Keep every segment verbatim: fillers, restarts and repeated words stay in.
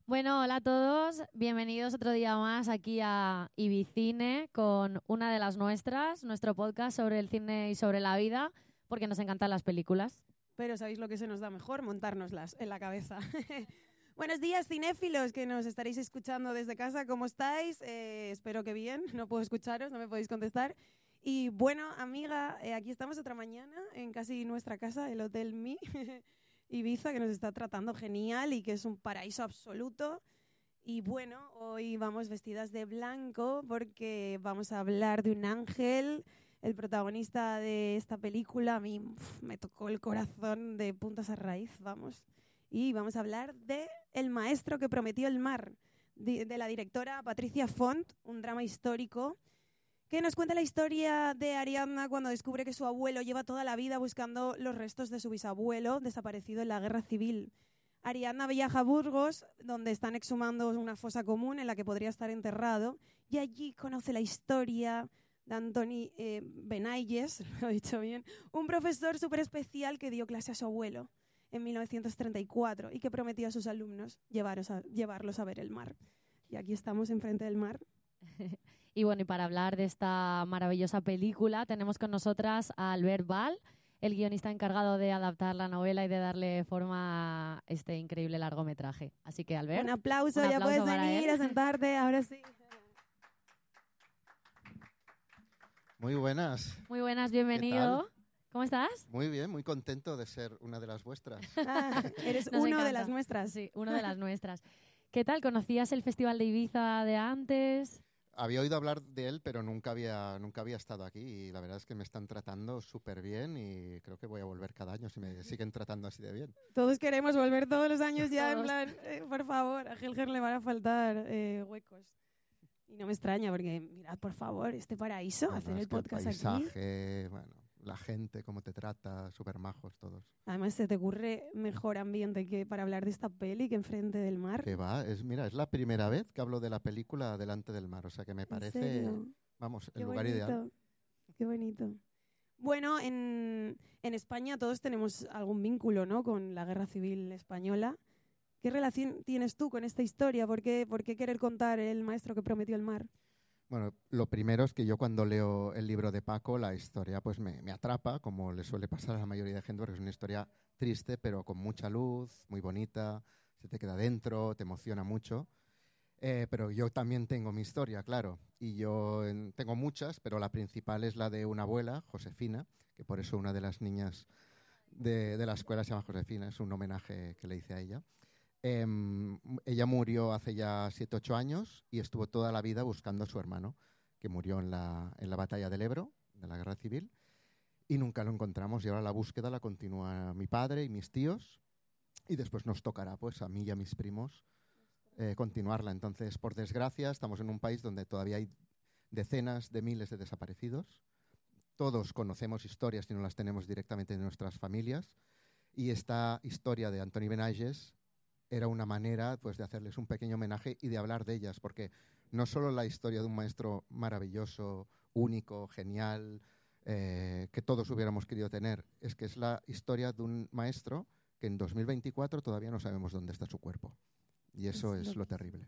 Bueno, hola a todos, bienvenidos otro día más aquí a Ibicine con una de las nuestras, nuestro podcast sobre el cine y sobre la vida, porque nos encantan las películas. Pero ¿sabéis lo que se nos da mejor? Montárnoslas en la cabeza. Buenos días, cinéfilos, que nos estaréis escuchando desde casa. ¿Cómo estáis? Eh, espero que bien. No puedo escucharos, no me podéis contestar. Y bueno, amiga, eh, aquí estamos otra mañana en casi nuestra casa, el Hotel Mi, Ibiza, que nos está tratando genial y que es un paraíso absoluto. Y bueno, hoy vamos vestidas de blanco porque vamos a hablar de un ángel. El protagonista de esta película a mí uf, me tocó el corazón de puntas a raíz, vamos. Y vamos a hablar de El maestro que prometió el mar, de, de la directora Patricia Font, un drama histórico que nos cuenta la historia de Ariadna cuando descubre que su abuelo lleva toda la vida buscando los restos de su bisabuelo desaparecido en la guerra civil. Ariadna viaja a Burgos, donde están exhumando una fosa común en la que podría estar enterrado, y allí conoce la historia de Antoni eh, Benayes, lo he dicho bien, un profesor súper especial que dio clase a su abuelo en mil novecientos treinta y cuatro y que prometió a sus alumnos llevaros a, llevarlos a ver el mar. Y aquí estamos enfrente del mar. Y bueno, y para hablar de esta maravillosa película tenemos con nosotras a Albert Val, el guionista encargado de adaptar la novela y de darle forma a este increíble largometraje. Así que, Albert, un aplauso, un ya aplauso puedes venir él. a sentarte, ahora sí. Muy buenas. Muy buenas, bienvenido. ¿Cómo estás? Muy bien, muy contento de ser una de las vuestras. Ah, eres Nos uno encanta. de las nuestras. Sí, uno de las nuestras. ¿Qué tal? ¿Conocías el Festival de Ibiza de antes? Había oído hablar de él, pero nunca había, nunca había estado aquí y la verdad es que me están tratando súper bien y creo que voy a volver cada año si me siguen tratando así de bien. Todos queremos volver todos los años ya, Todos. en plan, eh, por favor, a Helger le van a faltar eh, huecos. Y no me extraña porque, mirad, por favor, este paraíso, Bueno, hacer es el que podcast aquí. paisaje, bueno, la gente, cómo te trata, súper majos todos. Además, se te ocurre mejor ambiente que para hablar de esta peli que enfrente del mar. Que va, es, mira, es la primera vez que hablo de la película delante del mar, o sea que me ¿En parece, serio? vamos, el Qué lugar bonito, ideal. qué bonito. Bueno, en, en España todos tenemos algún vínculo, ¿no?, con la Guerra Civil Española. ¿Qué relación tienes tú con esta historia? ¿Por qué, por qué querer contar El maestro que prometió el mar? Bueno, lo primero es que yo cuando leo el libro de Paco, la historia pues me, me atrapa, como le suele pasar a la mayoría de gente, porque es una historia triste, pero con mucha luz, muy bonita, se te queda dentro, te emociona mucho. Eh, pero yo también tengo mi historia, claro, y yo en, tengo muchas, pero la principal es la de una abuela, Josefina, que por eso una de las niñas de, de la escuela se llama Josefina, es un homenaje que le hice a ella. Eh, ella murió hace ya siete ocho años y estuvo toda la vida buscando a su hermano, que murió en la, en la batalla del Ebro, de la Guerra Civil, y nunca lo encontramos. Y ahora la búsqueda la continúa mi padre y mis tíos, y después nos tocará pues a mí y a mis primos eh, continuarla. Entonces, por desgracia, estamos en un país donde todavía hay decenas de miles de desaparecidos. Todos conocemos historias y no las tenemos directamente en nuestras familias, y esta historia de Antoni Benayes era una manera pues, de hacerles un pequeño homenaje y de hablar de ellas, porque no solo la historia de un maestro maravilloso, único, genial, eh, que todos hubiéramos querido tener, es que es la historia de un maestro que en dos mil veinticuatro todavía no sabemos dónde está su cuerpo. Y eso es, Es es lo lo terrible.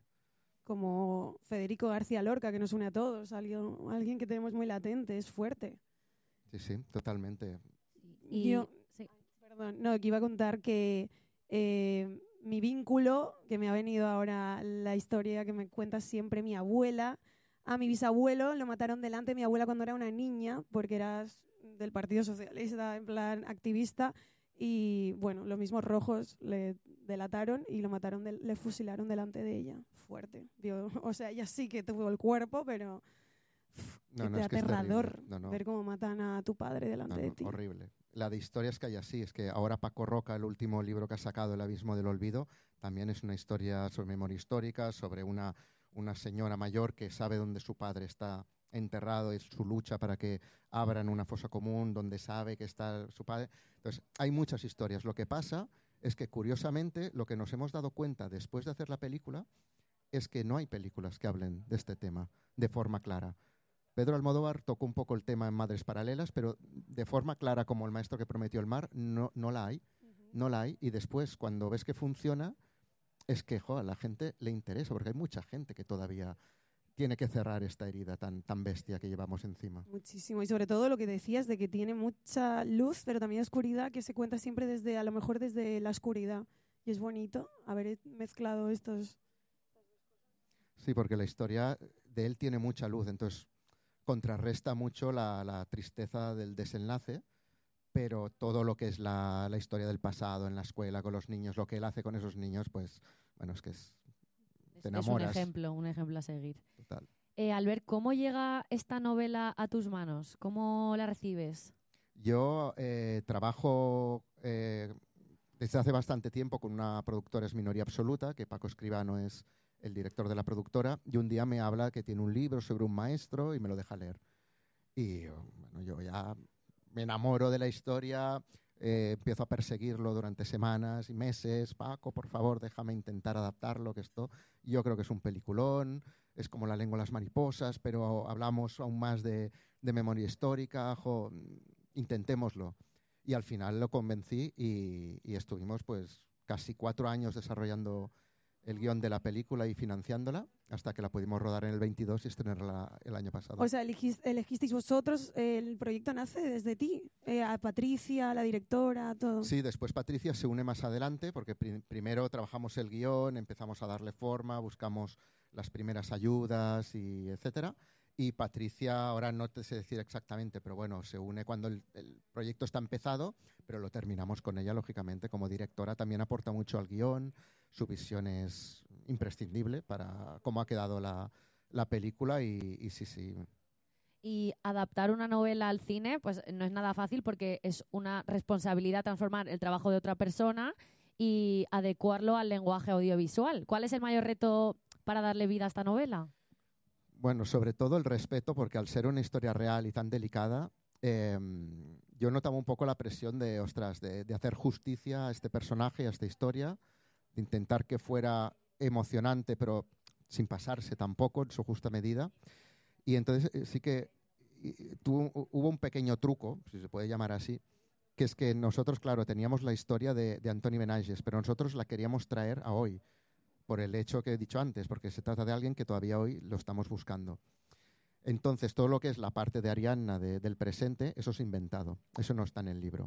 Como Federico García Lorca, que nos une a todos, alguien, alguien que tenemos muy latente, es fuerte. Sí, sí, totalmente. Y, Yo, sí. perdón, no, que iba a contar que eh, mi vínculo, que me ha venido ahora la historia que me cuenta siempre mi abuela, a mi bisabuelo lo mataron delante de mi abuela cuando era una niña, porque era del Partido Socialista, en plan activista, y bueno, los mismos rojos le delataron y lo mataron, de, le fusilaron delante de ella. Fuerte. Vio, o sea, ella sí que tuvo el cuerpo, pero pff, No, qué no, es que es aterrador terrible. No, no. ver cómo matan a tu padre delante No, de no, ti. horrible. La de historias que hay así, es que ahora Paco Roca, el último libro que ha sacado, El abismo del olvido, también es una historia sobre memoria histórica, sobre una, una señora mayor que sabe dónde su padre está enterrado, es su lucha para que abran una fosa común donde sabe que está su padre. Entonces, hay muchas historias. Lo que pasa es que, curiosamente, lo que nos hemos dado cuenta después de hacer la película es que no hay películas que hablen de este tema de forma clara. Pedro Almodóvar tocó un poco el tema en Madres Paralelas, pero de forma clara como El maestro que prometió el mar, no, no la hay. No la hay. Y después, cuando ves que funciona, es que jo, a la gente le interesa, porque hay mucha gente que todavía tiene que cerrar esta herida tan, tan bestia que llevamos encima. Muchísimo. Y sobre todo lo que decías de que tiene mucha luz, pero también oscuridad, que se cuenta siempre desde, a lo mejor desde la oscuridad. Y es bonito haber mezclado estos... Sí, porque la historia de él tiene mucha luz, entonces contrarresta mucho la, la tristeza del desenlace, pero todo lo que es la, la historia del pasado en la escuela con los niños, lo que él hace con esos niños, pues, bueno, es que es, te enamoras. Es un ejemplo, un ejemplo a seguir. Total. Eh, Albert, ¿cómo llega esta novela a tus manos? ¿Cómo la recibes? Yo eh, trabajo eh, desde hace bastante tiempo con una productora, es minoría absoluta, que Paco Escribano es el director de la productora, y un día me habla que tiene un libro sobre un maestro y me lo deja leer. Y bueno, yo ya me enamoro de la historia, eh, empiezo a perseguirlo durante semanas y meses. Paco, por favor, déjame intentar adaptarlo, que esto yo creo que es un peliculón, es como La lengua de las mariposas, pero hablamos aún más de, de memoria histórica, jo, intentémoslo. Y al final lo convencí y, y estuvimos pues casi cuatro años desarrollando el guión de la película y financiándola hasta que la pudimos rodar en el veintidós y estrenarla el año pasado. O sea, elegís, elegisteis vosotros, eh, el proyecto nace desde ti, eh, a Patricia, la directora, todo. Sí, después Patricia se une más adelante porque pri- primero trabajamos el guión, empezamos a darle forma, buscamos las primeras ayudas y etcétera. Y Patricia, ahora no te sé decir exactamente, pero bueno, se une cuando el, el proyecto está empezado, pero lo terminamos con ella, lógicamente, como directora. También aporta mucho al guión, su visión es imprescindible para cómo ha quedado la, la película y, y sí, sí. Y adaptar una novela al cine, pues no es nada fácil porque es una responsabilidad transformar el trabajo de otra persona y adecuarlo al lenguaje audiovisual. ¿Cuál es el mayor reto para darle vida a esta novela? Bueno, sobre todo el respeto, porque al ser una historia real y tan delicada, eh, yo notaba un poco la presión de, ostras, de, de hacer justicia a este personaje, a esta historia, de intentar que fuera emocionante, pero sin pasarse tampoco en su justa medida. Y entonces eh, sí que y, tuvo, hubo un pequeño truco, si se puede llamar así, que es que nosotros, claro, teníamos la historia de, de Antoni Benages, pero nosotros la queríamos traer a hoy, por el hecho que he dicho antes, porque se trata de alguien que todavía hoy lo estamos buscando. Entonces, todo lo que es la parte de Arianna de, del presente, eso es inventado, eso no está en el libro.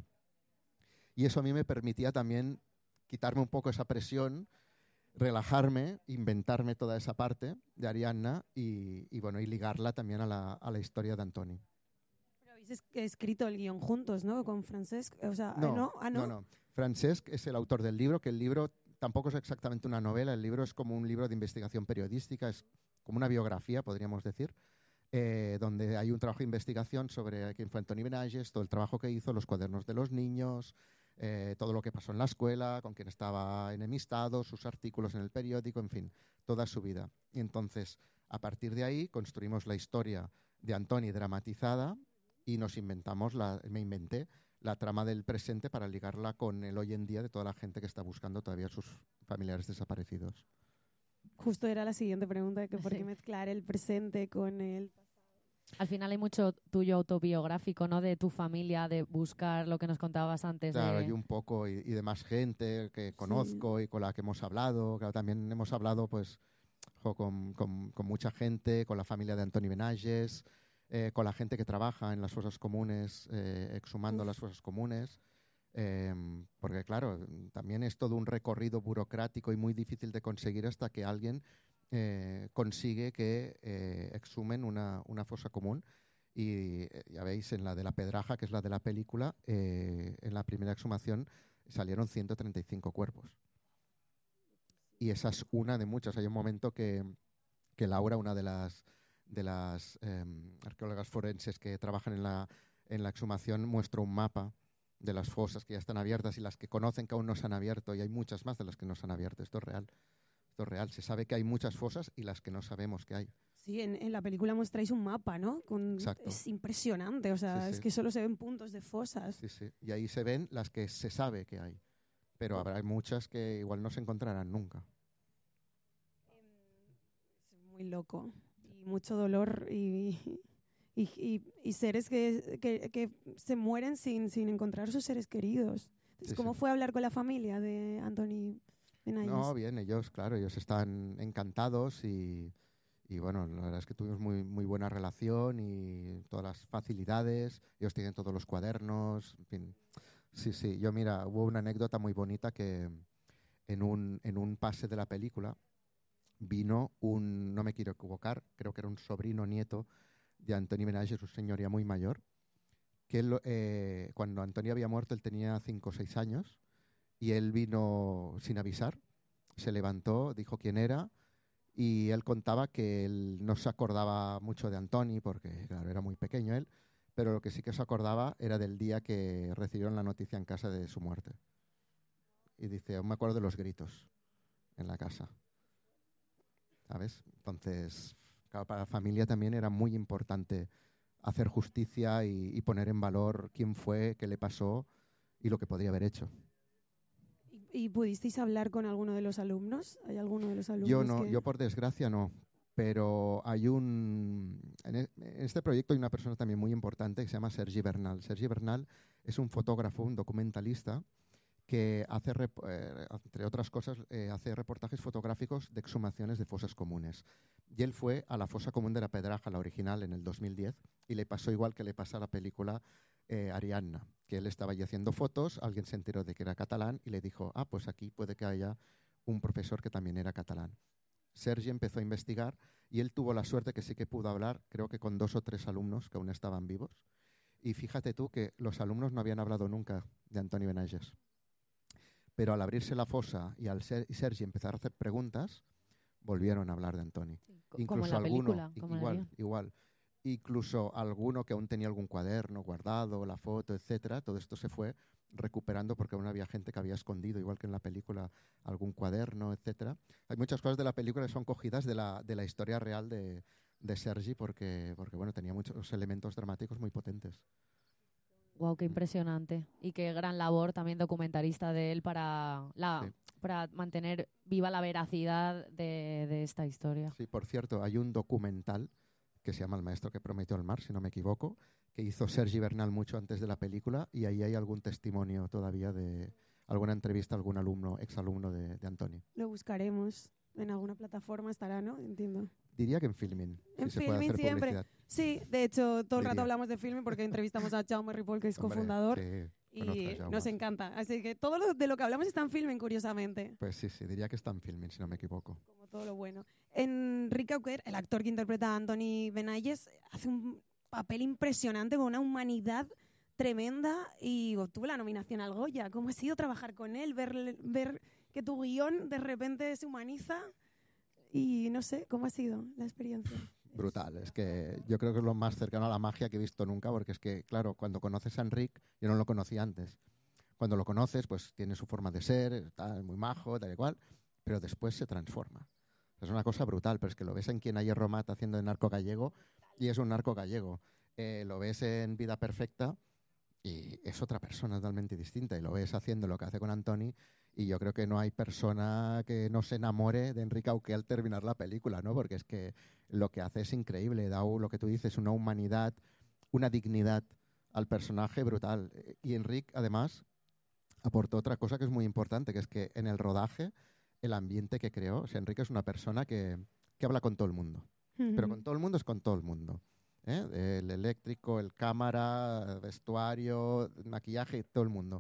Y eso a mí me permitía también quitarme un poco esa presión, relajarme, inventarme toda esa parte de Arianna y, y, bueno, y ligarla también a la, a la historia de Antoni. Pero habéis es escrito el guión juntos, ¿no? Con Francesc. O sea, no, ¿no? Ah, no. no, no. Francesc es el autor del libro, que el libro tampoco es exactamente una novela, el libro es como un libro de investigación periodística, es como una biografía, podríamos decir, eh, donde hay un trabajo de investigación sobre quién fue Antoni Benages, todo el trabajo que hizo, los cuadernos de los niños, eh, todo lo que pasó en la escuela, con quién estaba enemistado, sus artículos en el periódico, en fin, toda su vida. Y entonces, a partir de ahí, construimos la historia de Antoni dramatizada y nos inventamos, la, me inventé, la trama del presente para ligarla con el hoy en día de toda la gente que está buscando todavía a sus familiares desaparecidos. Justo era la siguiente pregunta, que por qué Sí. mezclar el presente con el pasado. Al final hay mucho tuyo autobiográfico, ¿no? De tu familia, de buscar lo que nos contabas antes. Claro, de... y un poco, y, y de más gente que conozco y con la que hemos hablado. Claro, también hemos hablado pues jo, con, con, con mucha gente, con la familia de Antoni Benages, eh, con la gente que trabaja en las fosas comunes, eh, exhumando Uf. las fosas comunes. Eh, porque claro, también es todo un recorrido burocrático y muy difícil de conseguir hasta que alguien eh, consigue que eh, exhumen una, una fosa común. Y eh, ya veis, en la de la Pedraja, que es la de la película, eh, en la primera exhumación salieron ciento treinta y cinco cuerpos. Y esa es una de muchas. Hay un momento que, que Laura, una de las, de las eh, arqueólogas forenses que trabajan en la, en la exhumación, muestra un mapa de las fosas que ya están abiertas y las que conocen que aún no se han abierto, y hay muchas más de las que no se han abierto. Esto es real. Esto es real. Se sabe que hay muchas fosas y las que no sabemos que hay. Sí, en, en la película mostráis un mapa, ¿no? Con, Exacto. Es impresionante, o sea, Sí, es sí. que solo se ven puntos de fosas. Sí, sí. Y ahí se ven las que se sabe que hay. Pero habrá muchas que igual no se encontrarán nunca. Es muy loco y mucho dolor y, y, y, y seres que, que, que se mueren sin, sin encontrar sus seres queridos. Entonces, Sí, ¿cómo sí. fue hablar con la familia de Antoni? Benayes? No, bien, ellos, claro, ellos están encantados y, y bueno, la verdad es que tuvimos muy, muy buena relación y todas las facilidades, ellos tienen todos los cuadernos, en fin. Sí, sí, yo mira, hubo una anécdota muy bonita que en un, en un pase de la película vino un, no me quiero equivocar, creo que era un sobrino nieto de Antoni Benayes, un señor ya muy mayor, que él, eh, cuando Antoni había muerto él tenía cinco o seis años y él vino sin avisar, se levantó, dijo quién era y él contaba que él no se acordaba mucho de Antoni porque claro, era muy pequeño él, pero lo que sí que se acordaba era del día que recibieron la noticia en casa de su muerte. Y dice, aún me acuerdo de los gritos en la casa. ¿Sabes? Entonces, claro, para la familia también era muy importante hacer justicia y, y poner en valor quién fue, qué le pasó y lo que podría haber hecho. ¿Y, y pudisteis hablar con alguno de los alumnos? ¿Hay alguno de los alumnos Yo no, que... yo por desgracia no, pero hay un... En, e, en este proyecto hay una persona también muy importante que se llama Sergi Bernal. Sergi Bernal es un fotógrafo, un documentalista que hace, eh, entre otras cosas, eh, hace reportajes fotográficos de exhumaciones de fosas comunes. Y él fue a la fosa común de la Pedraja, la original, en el dos mil diez, y le pasó igual que le pasa a la película eh, Ariadna, que él estaba allí haciendo fotos, alguien se enteró de que era catalán y le dijo, ah, pues aquí puede que haya un profesor que también era catalán. Sergi empezó a investigar y él tuvo la suerte que sí que pudo hablar, creo que con dos o tres alumnos que aún estaban vivos. Y fíjate tú que los alumnos no habían hablado nunca de Antoni Benayes. Pero al abrirse la fosa y al ser, y Sergi empezar a hacer preguntas, volvieron a hablar de Antoni. Sí, Incluso como en la alguno, película. Como igual, en el guión. igual. Incluso alguno que aún tenía algún cuaderno guardado, la foto, etcétera, todo esto se fue recuperando porque aún había gente que había escondido, igual que en la película, algún cuaderno, etcétera. Hay muchas cosas de la película que son cogidas de la, de la historia real de, de Sergi porque, porque bueno, tenía muchos elementos dramáticos muy potentes. Wow, qué impresionante. Y qué gran labor también documentalista de él para, la, Sí. para mantener viva la veracidad de, de esta historia. Sí, por cierto, hay un documental que se llama El maestro que prometió el mar, si no me equivoco, que hizo Sergi Bernal mucho antes de la película y ahí hay algún testimonio todavía de alguna entrevista a algún alumno, exalumno de, de Antoni. Lo buscaremos. En alguna plataforma estará, ¿no? Entiendo. Diría que en Filmin, En si se puede Filmin hacer siempre. publicidad. Sí, de hecho, todo el rato Diría. hablamos de Filmin porque entrevistamos a Jaume Ripoll, que es Hombre, cofundador, sí, conozco y a Jaume. nos encanta. Así que todo lo, de lo que hablamos está en Filmin, curiosamente. Pues sí, sí, diría que está en Filmin, si no me equivoco. Como todo lo bueno. Enrique Auquer, el actor que interpreta a Antoni Benayes, hace un papel impresionante con una humanidad tremenda y obtuvo la nominación al Goya. ¿Cómo ha sido trabajar con él? Ver, ver que tu guión de repente se humaniza y no sé, ¿cómo ha sido la experiencia? Brutal, es que yo creo que es lo más cercano a la magia que he visto nunca, porque es que, claro, cuando conoces a Enric, yo no lo conocía antes. Cuando lo conoces, pues tiene su forma de ser, está muy majo, tal y cual, pero después se transforma. Es una cosa brutal, pero es que lo ves en Quien hay hierro mata haciendo de narco gallego y es un narco gallego. Eh, lo ves en Vida Perfecta y es otra persona totalmente distinta y lo ves haciendo lo que hace con Antoni y yo creo que no hay persona que no se enamore de Enric Auquer al terminar la película, ¿no? Porque es que lo que hace es increíble, da lo que tú dices, una humanidad, una dignidad al personaje brutal. Y Enric, además, aportó otra cosa que es muy importante, que es que en el rodaje, el ambiente que creó, o sea, Enric es una persona que, que habla con todo el mundo, pero con todo el mundo es con todo el mundo. ¿eh? El eléctrico, el cámara, vestuario, maquillaje, todo el mundo.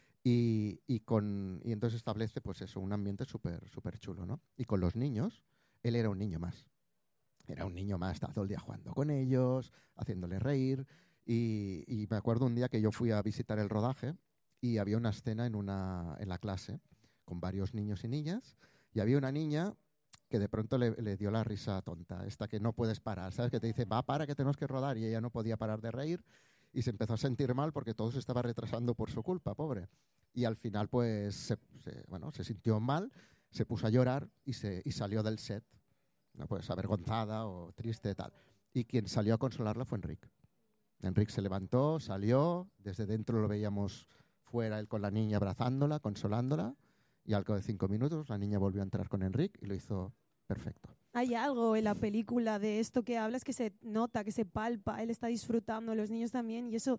Y, y, con, y entonces establece pues eso, un ambiente súper súper chulo, ¿no? Y con los niños, él era un niño más. Era un niño más, estaba todo el día jugando con ellos, haciéndoles reír. Y, y me acuerdo un día que yo fui a visitar el rodaje y había una escena en, una, en la clase con varios niños y niñas y había una niña que de pronto le, le dio la risa tonta, esta que no puedes parar, ¿sabes? Que te dice, va, para, que tenemos que rodar, y ella no podía parar de reír y se empezó a sentir mal porque todo se estaba retrasando por su culpa, pobre. Y al final, pues, se, se, bueno, se sintió mal, se puso a llorar y, se, y salió del set, no pues avergonzada o triste, tal. Y quien salió a consolarla fue Enric. Enric se levantó, salió, desde dentro lo veíamos fuera, él con la niña abrazándola, consolándola, y al cabo de cinco minutos la niña volvió a entrar con Enric y lo hizo perfecto. Hay algo en la película de esto que hablas que se nota, que se palpa, él está disfrutando, los niños también, y eso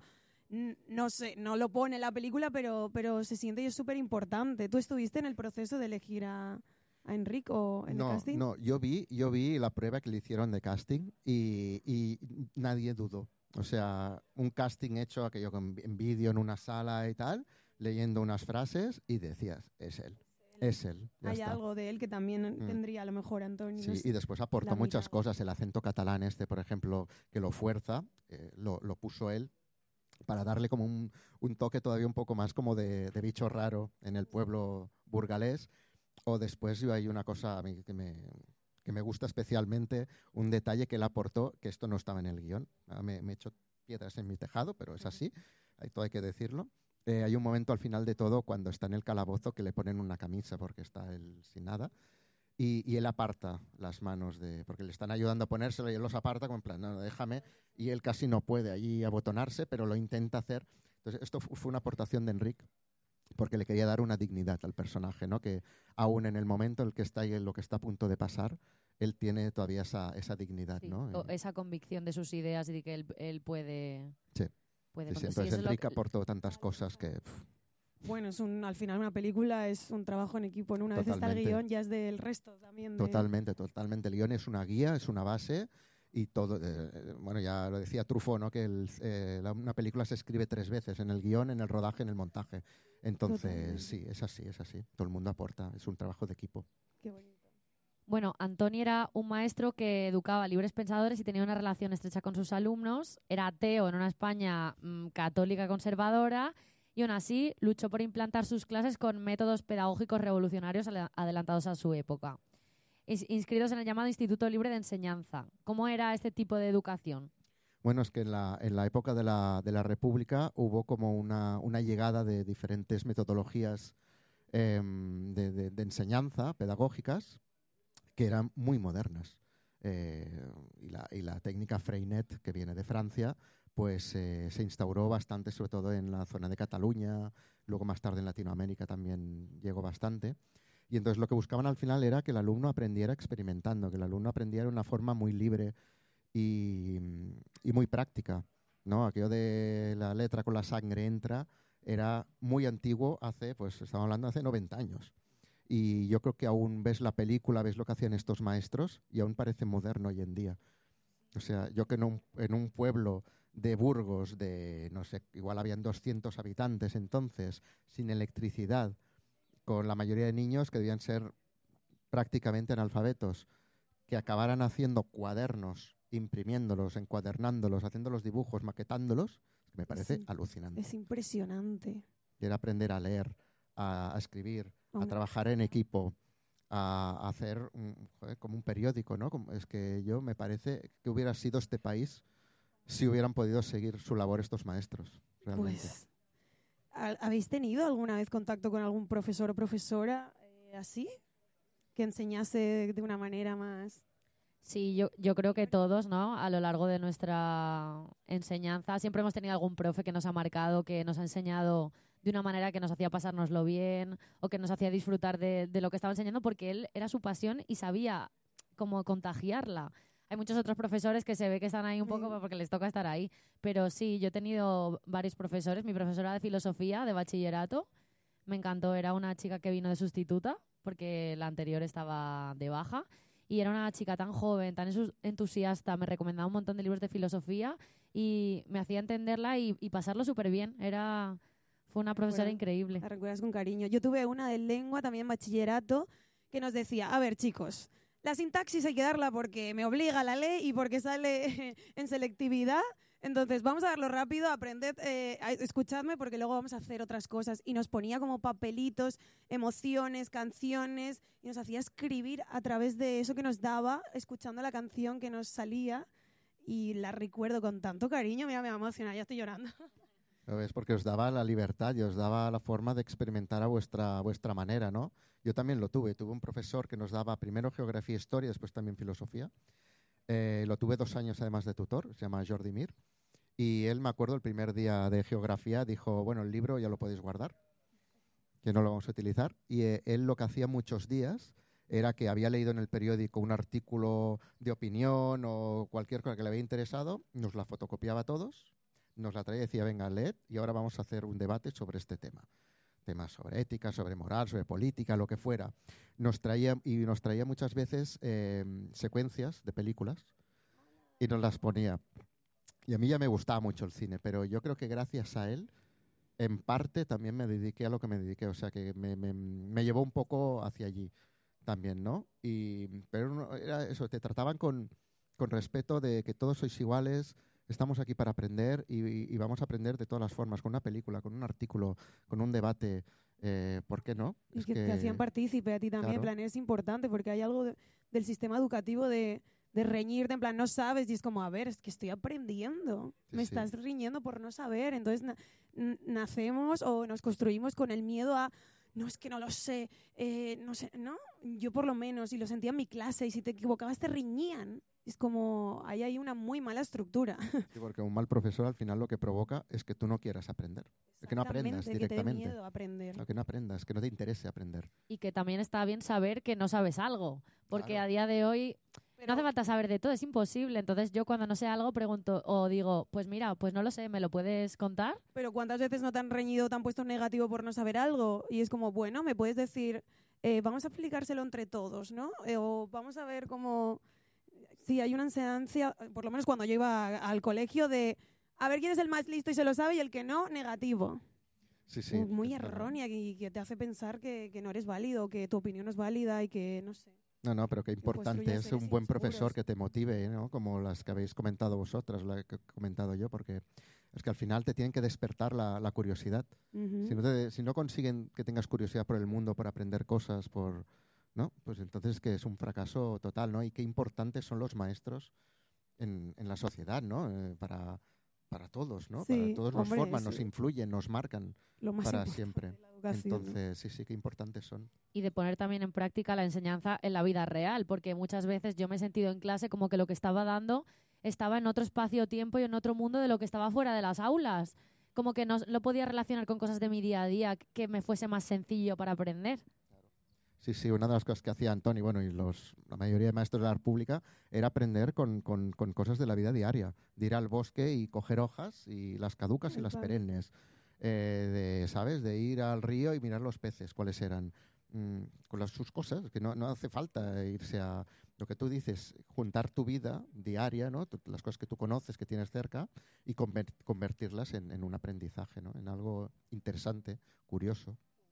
no sé, no lo pone en la película, pero, pero se siente y es súper importante. ¿Tú estuviste en el proceso de elegir a, a Enric o en no, el casting? No, yo vi, yo vi la prueba que le hicieron de casting y, y nadie dudó. O sea, un casting hecho aquello con, en vídeo en una sala y tal, leyendo unas frases y decías, es él. Es él. Ya Hay está. algo de él que también Mm. tendría a lo mejor Antonio. Sí, no sé, y después aportó la muchas mirada. cosas. El acento catalán este, por ejemplo, que lo fuerza, eh, lo, lo puso él para darle como un, un toque todavía un poco más como de, de bicho raro en el pueblo burgalés. O después yo hay una cosa a mí que me, que me gusta especialmente, un detalle que él aportó, que esto no estaba en el guión. Ah, Me, me he hecho piedras en mi tejado, pero es así, hay, todo hay que decirlo. Eh, hay un momento al final de todo cuando está en el calabozo que le ponen una camisa porque está él sin nada y, y él aparta las manos de porque le están ayudando a ponérselo y él los aparta como en plan, no, no, déjame, y él casi no puede allí abotonarse, pero lo intenta hacer. Entonces esto fu- fue una aportación de Enric porque le quería dar una dignidad al personaje, ¿no? Que aún en el momento en el que está y en lo que está a punto de pasar, él tiene todavía esa, esa dignidad, Sí, ¿no? o Y- esa convicción de sus ideas y de que él, él puede, Sí. puede Sí, sí, contar. Sí, entonces eso es lo Enric que- aportó tantas cosas que pff, Bueno, es un, al final una película es un trabajo en equipo. ¿no? Una vez está el Totalmente. guión, ya es del resto también. de- totalmente, totalmente. El guión es una guía, es una base y todo. eh, eh, bueno, ya lo decía Truffaut, ¿no? Que el, eh, la- una película se escribe tres veces: en el guión, en el rodaje, en el montaje. Entonces, Totalmente. sí, es así, es así. Todo el mundo aporta, es un trabajo de equipo. Qué bonito. Bueno, Antoni era un maestro que educaba a libres pensadores y tenía una relación estrecha con sus alumnos. Era ateo en una España mm, católica conservadora y aún así luchó por implantar sus clases con métodos pedagógicos revolucionarios ale- adelantados a su época. Is- inscritos en el llamado Instituto Libre de Enseñanza. ¿Cómo era este tipo de educación? Bueno, es que en la, en la época de la, de la República hubo como una, una llegada de diferentes metodologías em, de, de- de enseñanza pedagógicas que eran muy modernas. Eh, y, la, y la técnica Freinet, que viene de Francia, pues eh, se instauró bastante, sobre todo en la zona de Cataluña, luego más tarde en Latinoamérica también llegó bastante. Y entonces lo que buscaban al final era que el alumno aprendiera experimentando, que el alumno aprendiera de una forma muy libre y, y muy práctica, ¿no? Aquello de la letra con la sangre entra era muy antiguo hace, pues estamos hablando hace noventa años. Y yo creo que aún ves la película, ves lo que hacían estos maestros y aún parece moderno hoy en día. O sea, yo que en un, en un pueblo de Burgos, de, no sé, igual habían doscientos habitantes entonces, sin electricidad, con la mayoría de niños que debían ser prácticamente analfabetos, que acabaran haciendo cuadernos, imprimiéndolos, encuadernándolos, haciendo los dibujos, maquetándolos, me parece Sí. alucinante. Es impresionante. Y era aprender a leer, a, a escribir, a Aún- trabajar en equipo, a, a hacer un- joder, como un periódico, ¿no? Como, es que yo me parece que hubiera sido este país si hubieran podido seguir su labor estos maestros, realmente. Pues, ¿ha- ¿habéis tenido alguna vez contacto con algún profesor o profesora eh, así? Que enseñase de, de una manera más... Sí, yo, yo creo que todos, ¿no? A lo largo de nuestra enseñanza siempre hemos tenido algún profe que nos ha marcado, que nos ha enseñado de una manera que nos hacía pasárnoslo bien o que nos hacía disfrutar de, de lo que estaba enseñando porque él era su pasión y sabía cómo contagiarla. Hay muchos otros profesores que se ve que están ahí un poco Mm. porque les toca estar ahí, pero sí, yo he tenido varios profesores. Mi profesora de filosofía de bachillerato me encantó, era una chica que vino de sustituta porque la anterior estaba de baja. Y era una chica tan joven, tan ensu- entusiasta, me recomendaba un montón de libros de filosofía y me hacía entenderla y, y pasarlo súper bien. Era, fue una profesora Recuerdo- increíble. La recuerdas con cariño. Yo tuve una de lengua también en bachillerato que nos decía, a ver chicos, la sintaxis hay que darla porque me obliga la ley y porque sale en selectividad. Entonces vamos a darlo rápido, aprended, eh, a- escuchadme porque luego vamos a hacer otras cosas. Y nos ponía como papelitos, emociones, canciones y nos hacía escribir a través de eso que nos daba, escuchando la canción que nos salía. Y la recuerdo con tanto cariño. Mira, me va a emocionar, ya estoy llorando. ¿Lo ves? Porque os daba la libertad y os daba la forma de experimentar a vuestra, a vuestra manera, ¿no? Yo también lo tuve. Tuve un profesor que nos daba primero geografía e historia, después también filosofía. Eh, lo tuve dos años además de tutor, se llama Jordi Mir. Y él, me acuerdo, el primer día de geografía dijo, bueno, el libro ya lo podéis guardar, que no lo vamos a utilizar. Y eh, él lo que hacía muchos días era que había leído en el periódico un artículo de opinión o cualquier cosa que le había interesado, nos la fotocopiaba a todos, nos la traía y decía, venga, leed y ahora vamos a hacer un debate sobre este tema. Temas sobre ética, sobre moral, sobre política, lo que fuera. Nos traía, y nos traía muchas veces eh, secuencias de películas y nos las ponía. Y a mí ya me gustaba mucho el cine, pero yo creo que gracias a él, en parte también me dediqué a lo que me dediqué. O sea, que me, me, me llevó un poco hacia allí también, ¿no? Y, pero no, era eso, te trataban con, con respeto de que todos sois iguales, estamos aquí para aprender y, y, y vamos a aprender de todas las formas, con una película, con un artículo, con un debate, eh, ¿por qué no? Y Es que, que te hacían partícipe a ti también, claro. en plan, es importante porque hay algo de- del sistema educativo de, de reñirte, en plan, no sabes, y es como, a ver, es que estoy aprendiendo, Sí, me sí. estás riñendo por no saber, entonces na- n- nacemos o nos construimos con el miedo a, no, es que no lo sé, eh, no sé, ¿no? Yo por lo menos, y lo sentía en mi clase, y si te equivocabas te riñían. Es como, ahí hay una muy mala estructura. Sí, porque un mal profesor al final lo que provoca es que tú no quieras aprender, que no aprendas Exactamente, que te dé directamente, miedo aprender. no, que no aprendas, que no te interese aprender. Y que también está bien saber que no sabes algo, porque Claro. a día de hoy Pero- no hace falta saber de todo, es imposible. Entonces yo cuando no sé algo pregunto o digo, pues mira, pues no lo sé, ¿me lo puedes contar? Pero ¿cuántas veces no te han reñido, te han puesto un negativo por no saber algo? Y es como, bueno, me puedes decir, eh, vamos a explicárselo entre todos, ¿no? Eh, o vamos a ver cómo... Sí, hay una enseñanza, por lo menos cuando yo iba a- al colegio, de a ver quién es el más listo y se lo sabe y el que no, negativo. Sí, sí. Muy es verdad. errónea y que te hace pensar que, que no eres válido, que tu opinión no es válida y que, no sé. No, no, pero qué importante construye es seres un buen inseguros. profesor que te motive, ¿no? Como las que habéis comentado vosotras, la que he comentado yo, porque es que al final te tienen que despertar la, la curiosidad. Ujú. Si no, te- si no consiguen que tengas curiosidad por el mundo, por aprender cosas, por, ¿no? Pues entonces que es un fracaso total, ¿no? Y qué importantes son los maestros en, en la sociedad, ¿no? Eh, para, para todos, ¿no? Sí, para todos nos hombre, forman, es, nos eh, influyen, nos marcan Lo más para importante siempre. de la educación, ¿no? Entonces, sí, sí, qué importantes son. Y de poner también en práctica la enseñanza en la vida real, porque muchas veces yo me he sentido en clase como que lo que estaba dando estaba en otro espacio-tiempo y en otro mundo de lo que estaba fuera de las aulas. Como que no lo podía relacionar con cosas de mi día a día que me fuese más sencillo para aprender. Sí, sí, una de las cosas que hacía Antoni, bueno, y los, la mayoría de maestros de la República, era aprender con, con, con cosas de la vida diaria, de ir al bosque y coger hojas, y las caducas y Tal las cual. perennes, eh, de, ¿sabes? De ir al río y mirar los peces, cuáles eran, mm, con las, sus cosas, que no, no hace falta irse a, lo que tú dices, juntar tu vida diaria, ¿no? Tu- las cosas que tú conoces, que tienes cerca, y conver- convertirlas en, en un aprendizaje, ¿no? En algo interesante, curioso.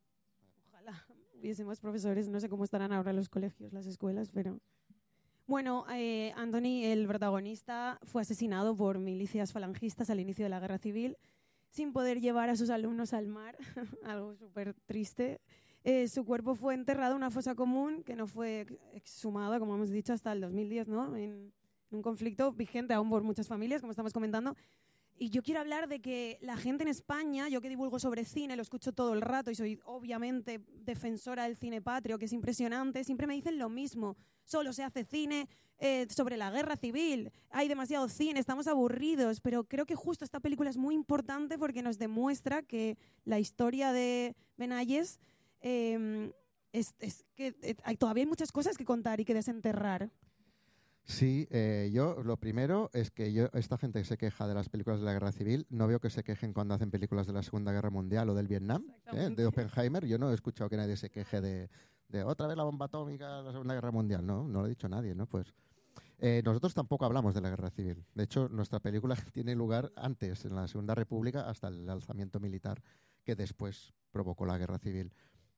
Ojalá hubiésemos profesores, no sé cómo estarán ahora los colegios, las escuelas, pero... Bueno, eh, Anthony, el protagonista, fue asesinado por milicias falangistas al inicio de la Guerra Civil, sin poder llevar a sus alumnos al mar, algo súper triste. Eh, su cuerpo fue enterrado en una fosa común que no fue ex- exhumada, como hemos dicho, hasta el dos mil diez, ¿no? En, en un conflicto vigente aún por muchas familias, como estamos comentando. Y yo quiero hablar de que la gente en España, yo que divulgo sobre cine, lo escucho todo el rato y soy obviamente defensora del cine patrio, que es impresionante, siempre me dicen lo mismo. Solo se hace cine eh, sobre la guerra civil, hay demasiado cine, estamos aburridos, pero creo que justo esta película es muy importante porque nos demuestra que la historia de Benayes eh, es, es que eh, hay, todavía hay muchas cosas que contar y que desenterrar. Sí, eh, yo lo primero es que yo esta gente que se queja de las películas de la Guerra Civil, no veo que se quejen cuando hacen películas de la Segunda Guerra Mundial o del Vietnam, ¿eh? Exactamente. De Oppenheimer. Yo no he escuchado que nadie se queje de, de otra vez la bomba atómica, la Segunda Guerra Mundial. No, no lo ha dicho nadie, ¿no? Pues eh, nosotros tampoco hablamos de la Guerra Civil. De hecho, nuestra película tiene lugar antes, en la Segunda República, hasta el alzamiento militar que después provocó la Guerra Civil.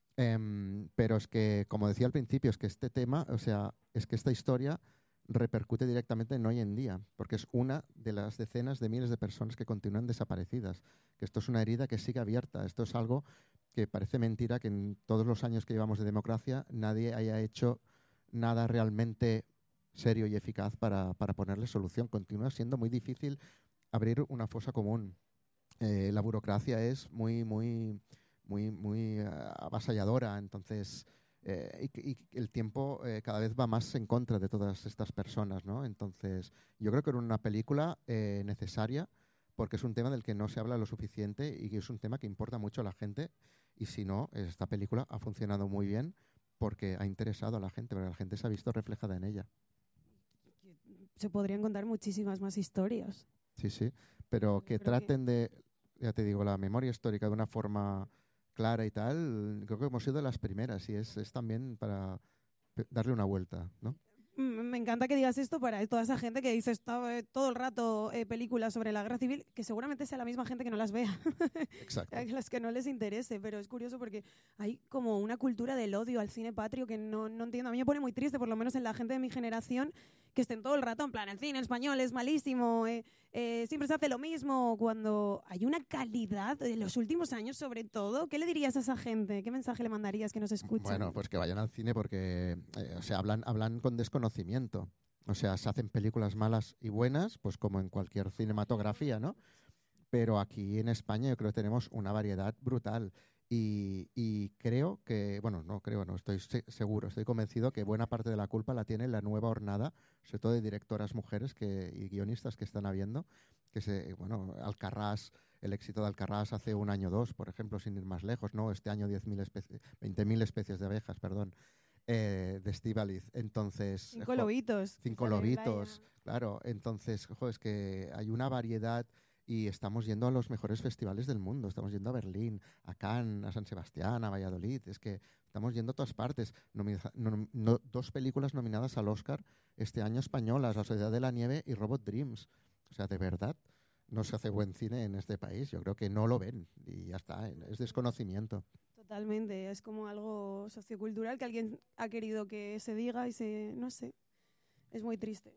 Em, pero es que, como decía al principio, es que este tema, o sea, es que esta historia repercute directamente en hoy en día, porque es una de las decenas de miles de personas que continúan desaparecidas, que esto es una herida que sigue abierta, esto es algo que parece mentira que en todos los años que llevamos de democracia nadie haya hecho nada realmente serio y eficaz para, para ponerle solución. Continúa siendo muy difícil abrir una fosa común. Eh, la burocracia es muy, muy, muy, muy uh, avasalladora, entonces... Eh, y, y el tiempo eh, cada vez va más en contra de todas estas personas, ¿no? Entonces, yo creo que era una película eh, necesaria porque es un tema del que no se habla lo suficiente y que es un tema que importa mucho a la gente. Y si no, esta película ha funcionado muy bien porque ha interesado a la gente, porque la gente se ha visto reflejada en ella. Se podrían contar muchísimas más historias. Sí, sí. pero que Creo que- traten de, ya te digo, la memoria histórica de una forma clara y tal, creo que hemos sido de las primeras y es, es también para pe- darle una vuelta, ¿no? Mm, Me encanta que digas esto para toda esa gente que dice esto, eh, todo el rato eh, películas sobre la guerra civil, que seguramente sea la misma gente que no las vea, Exacto. a las que no les interese, pero es curioso porque hay como una cultura del odio al cine patrio que no, no entiendo. A mí me pone muy triste, por lo menos en la gente de mi generación, que estén todo el rato en plan, el cine español es malísimo, eh, eh, siempre se hace lo mismo, cuando hay una calidad de los últimos años sobre todo. ¿Qué le dirías a esa gente? ¿Qué mensaje le mandarías que nos escuchan? Bueno, pues que vayan al cine porque, eh, o sea, hablan, hablan con desconocimiento. O sea, se hacen películas malas y buenas, pues como en cualquier cinematografía, ¿no? Pero aquí en España yo creo que tenemos una variedad brutal. Y, y creo que, bueno, no creo, no, estoy se- seguro, estoy convencido que buena parte de la culpa la tiene la nueva hornada, sobre todo de directoras mujeres que, y guionistas que están habiendo, que se, bueno, Alcarrás, el éxito de Alcarrás hace un año o dos, por ejemplo, sin ir más lejos, ¿no? Este año diez mil especie- veinte mil especies de abejas, perdón, eh, de Estíbaliz. Entonces, Cinco jo, lobitos. cinco Sale lobitos, Blaya. claro. Entonces, jo, es que hay una variedad y estamos yendo a los mejores festivales del mundo. Estamos yendo a Berlín, a Cannes, a San Sebastián, a Valladolid. Es que estamos yendo a todas partes. Nomina- no- no- dos películas nominadas al Oscar este año españolas, La Sociedad de la Nieve y Robot Dreams. O sea, de verdad, no se hace buen cine en este país. Yo creo que no lo ven y ya está. Es desconocimiento. Totalmente, es como algo sociocultural que alguien ha querido que se diga y se, no sé, es muy triste.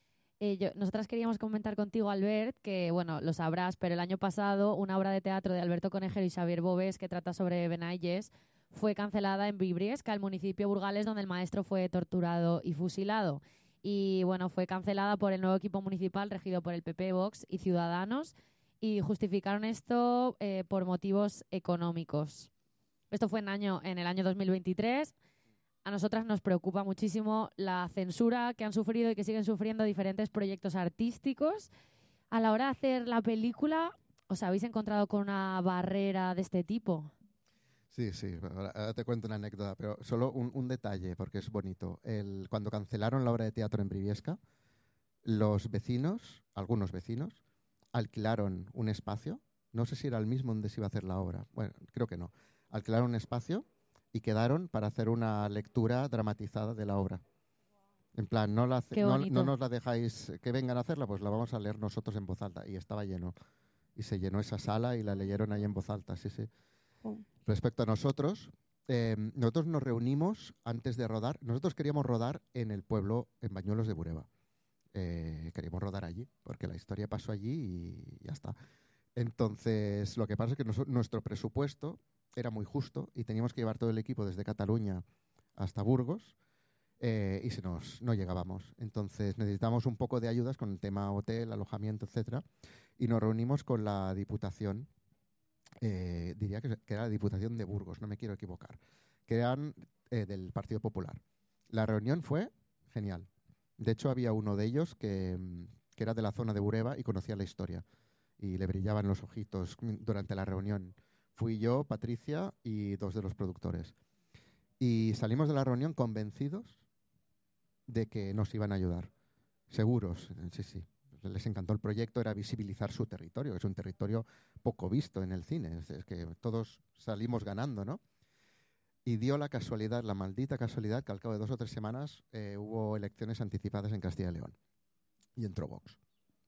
Eh, yo- nosotras queríamos comentar contigo, Albert, que, bueno, lo sabrás, pero el año pasado una obra de teatro de Alberto Conejero y Xavier Bobés que trata sobre Benayes fue cancelada en Briviesca, el municipio burgalés donde el maestro fue torturado y fusilado. Y, bueno, fue cancelada por el nuevo equipo municipal regido por el P P, Vox y Ciudadanos y justificaron esto eh, por motivos económicos. Esto fue en, año, en el año dos mil veintitrés. A nosotras nos preocupa muchísimo la censura que han sufrido y que siguen sufriendo diferentes proyectos artísticos. A la hora de hacer la película, ¿os habéis encontrado con una barrera de este tipo? Sí, sí, ahora, ahora te cuento una anécdota, pero solo un, un detalle, porque es bonito. El, cuando cancelaron la obra de teatro en Briviesca, los vecinos, algunos vecinos, alquilaron un espacio. No sé si era el mismo donde se iba a hacer la obra. Bueno, creo que no. Alquilaron un espacio y quedaron para hacer una lectura dramatizada de la obra. En plan, no, la hace- Qué no, bonito. no nos la dejáis que vengan a hacerla, pues la vamos a leer nosotros en voz alta. Y estaba lleno. Y se llenó esa sala y la leyeron ahí en voz alta, sí, sí. Jo. Respecto a nosotros, eh, nosotros nos reunimos antes de rodar. Nosotros queríamos rodar en el pueblo, en Bañuelos de Bureba. Eh, queríamos rodar allí, porque la historia pasó allí y ya está. Entonces, lo que pasa es que noso- nuestro presupuesto era muy justo y teníamos que llevar todo el equipo desde Cataluña hasta Burgos eh, y se nos, no llegábamos. Entonces, necesitamos un poco de ayudas con el tema hotel, alojamiento, etcétera. Y nos reunimos con la Diputación, eh, diría que, que era la Diputación de Burgos, no me quiero equivocar, que eran eh, del Partido Popular. La reunión fue genial. De hecho, había uno de ellos que, mm, que era de la zona de Bureba y conocía la historia. Y le brillaban los ojitos mm, durante la reunión. Fui yo, Patricia y dos de los productores. Y salimos de la reunión convencidos de que nos iban a ayudar. Seguros, eh, sí, sí. Les encantó el proyecto, era visibilizar su territorio, que es un territorio poco visto en el cine. Es, es que todos salimos ganando, ¿no? Y dio la casualidad, la maldita casualidad, que al cabo de dos o tres semanas eh, hubo elecciones anticipadas en Castilla y León. Y entró Vox.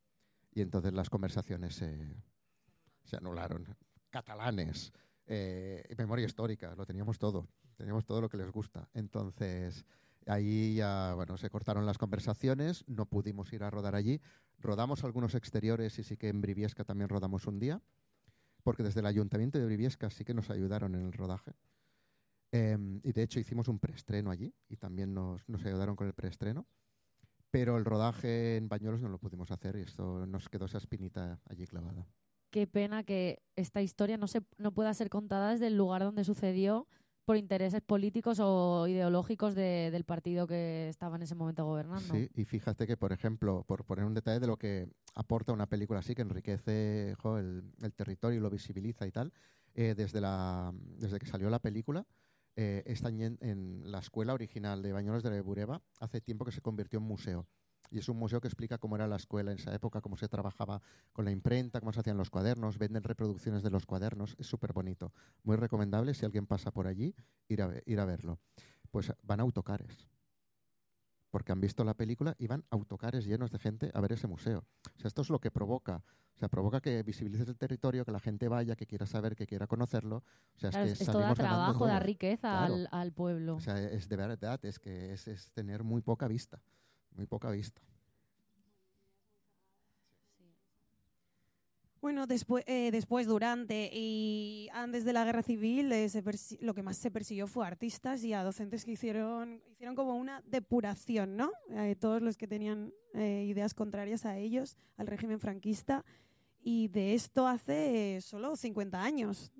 Y entonces las conversaciones se, se anularon. Catalanes, eh, memoria histórica, lo teníamos todo. Teníamos todo lo que les gusta. Entonces, ahí ya, bueno, se cortaron las conversaciones, no pudimos ir a rodar allí. Rodamos algunos exteriores y sí que en Briviesca también rodamos un día, porque desde el Ayuntamiento de Briviesca sí que nos ayudaron en el rodaje. Eh, y de hecho hicimos un preestreno allí y también nos, nos ayudaron con el preestreno. Pero el rodaje en Bañuelos no lo pudimos hacer y esto nos quedó esa espinita allí clavada. Qué pena que esta historia no, se, no pueda ser contada desde el lugar donde sucedió por intereses políticos o ideológicos de, del partido que estaba en ese momento gobernando. Sí, y fíjate que, por ejemplo, por poner un detalle de lo que aporta una película así, que enriquece jo, el, el territorio y lo visibiliza y tal, eh, desde, la, desde que salió la película, eh, está en, en la escuela original de Bañuelos de Bureba, hace tiempo que se convirtió en museo. Y es un museo que explica cómo era la escuela en esa época, cómo se trabajaba con la imprenta, cómo se hacían los cuadernos, venden reproducciones de los cuadernos. Es súper bonito. Muy recomendable, si alguien pasa por allí, ir a, ve- ir a verlo. Pues van autocares, porque han visto la película y van autocares llenos de gente a ver ese museo. O sea, esto es lo que provoca. O sea, provoca que visibilices el territorio, que la gente vaya, que quiera saber, que quiera conocerlo. O sea, Claro, es es, que es todo da salimos ganando trabajo, da todos. riqueza Claro. al, al pueblo. O sea, es de verdad, es que es, es tener muy poca vista. Muy poca vista. Bueno, después, eh, después, durante y antes de la guerra civil, eh, se persi- lo que más se persiguió fue a artistas y a docentes que hicieron, hicieron como una depuración, ¿no? Eh, todos los que tenían eh, ideas contrarias a ellos, al régimen franquista. Y de esto hace eh, solo cincuenta años.